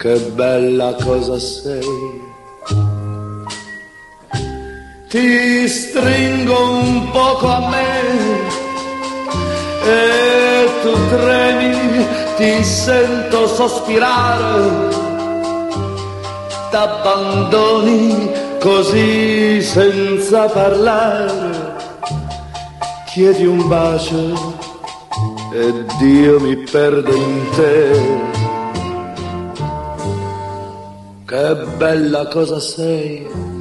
che bella cosa sei. Ti stringo un poco a me e tu tremi, ti sento sospirare, t'abbandoni così senza parlare, chiedi un bacio ed io mi perdo in te. Che bella cosa sei.